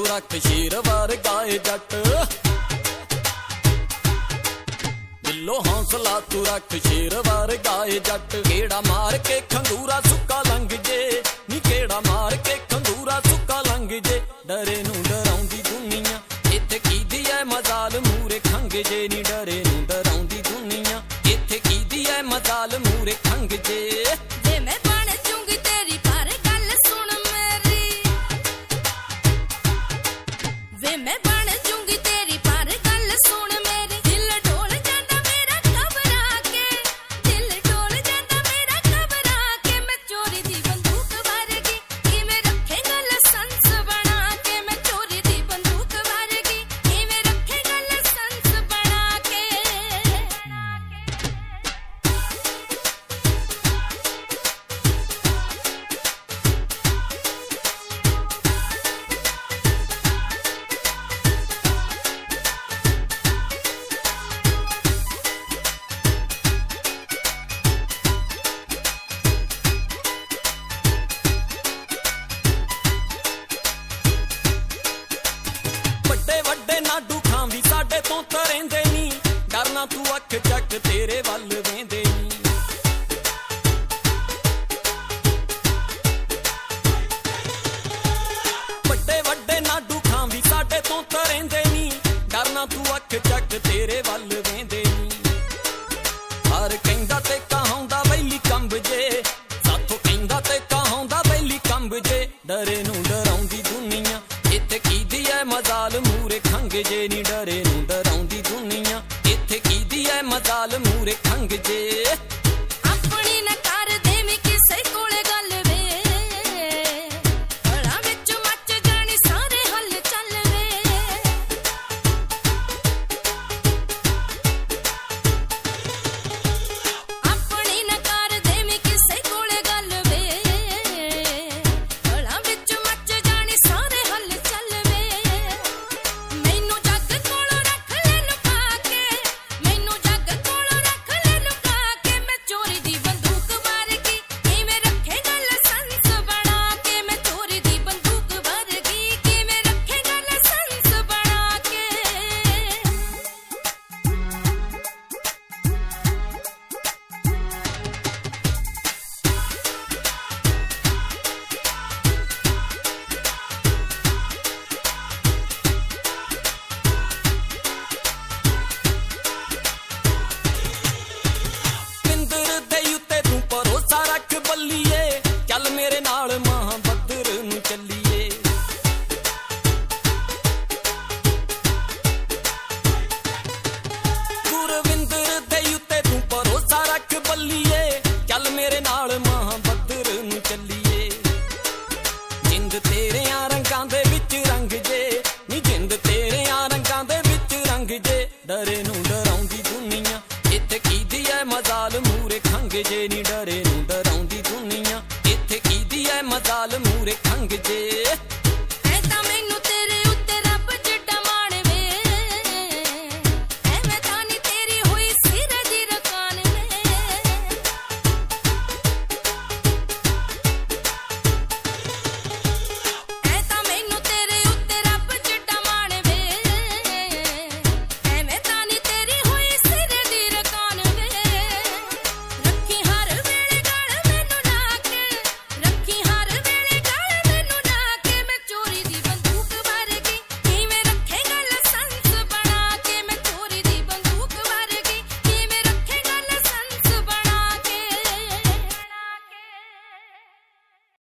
रख शेर वर्गाए जट, दिलो हौसला तू रख शेर वर्गाए जट। केड़ा मार के खंगूरा सुक्का लंघ जे, नी केड़ा मार के खंगूरा सुक्का लंघ जे। डरे नू डराउंदी दुनिया इत्थे कीदी ऐ मजाल मूरे खंघ जे, नी डरे नू डराउंदी दुनिया इत्थे कीदी ऐ मजाल मूरे खंघ जे। जे मैं बन जूंगी तेरी पर गल सुन मेरी, वे मैं बन जूंगी तेरी पर गल सुन मेरी। दिल डोल जांदा मेरा घबरा के, दिल डोल जांदा मेरा घबरा के। मैं चोरी दी बंदूक वर्गी किवें रखेगा लाइसेंस बना के, मैं चोरी दी बंदूक वर्गी किवें रखेगा लाइसेंस बना के। ਵੱਡੇ ਵੱਡੇ ਨਾਡੂ ਖਾਂ ਵੀ ਸਾਡੇ ਤੋਂ ਤਰੇਂਦੇ ਨੀ, ਡਰਨਾ ਤੂੰ ਅੱਖ ਚੱਕ ਤੇਰੇ ਵੱਲ ਵੇਂਦੇ ਨੀ। ਵੱਡੇ ਵੱਡੇ ਨਾਡੂ ਖਾਂ ਵੀ ਸਾਡੇ ਤੋਂ ਤਰੇਂਦੇ ਨੀ, ਡਰਨਾ ਤੂੰ ਅੱਖ ਚੱਕ ਤੇਰੇ ਵੱਲ ਵੇਂਦੇ ਨੀ। ਹਰ ਕਹਿੰਦਾ ਤੇ ਕਹਾਉਂਦਾ ਬੈਲੀ ਕੰਬ ਜੇ, ਸਾਥੋਂ ਕਹਿੰਦਾ ਤੇ ਕਹਾਉਂਦਾ ਬੈਲੀ ਕੰਬ ਜੇ। ਡਰੇ ਨੂੰ ਡਰਾਉਂਦੀ ਦੁਨੀਆ इत्थे कीदी ऐ मजाल मूरे खंघ जे, नी डरे नू डराउंदी दुनिया इत्थे कीदी ऐ मजाल मूरे खंघ जे। अपनी न कर देवी किसे कोले गल वे, गला विच मच जानी सारे हल चल वे। अपनी न कर देवी किसे कोले गल वे, गला विच मच जानी सारे हल चल वे। मैनू जग कोलों रख ले लुका के, मैनू जग कोलों रख ले लुका के। मैं चोरी दी बंदूक वर्गी किवें रखेगा लाइसेंस बना के, मैं चोरी दी बंदूक वर्गी किवें रखेगा लाइसेंस बना के। ਪਿੰਦਰ ਦੇ ਉੱਤੇ ਤੂੰ ਭਰੋਸਾ ਰੱਖ ਬੱਲੀਏ, ਚੱਲ ਮੇਰੇ ਨਾਲ ਮਾਂ ਬੱਦਰ ਨੂੰ ਚੱਲੀਏ। ਗੁਰਵਿੰਦਰ ਦੇ ਉੱਤੇ ਤੂੰ ਭਰੋਸਾ ਰੱਖ ਬੱਲੀਏ, ਚੱਲ ਮੇਰੇ ਨਾਲ ਮਾਂ ਬੱਦਰ ਨੂੰ ਚੱਲੀਏ। ਜਿੰਦ ਤੇਰਿਆਂ ਰੰਗਾਂ ਦੇ ਵਿੱਚ ਰੰਗ ਜੇ, ਨੀ ਜਿੰਦ ਤੇਰਿਆਂ ਰੰਗਾਂ ਦੇ ਵਿੱਚ ਰੰਗ ਜੇ। ਡਰੇ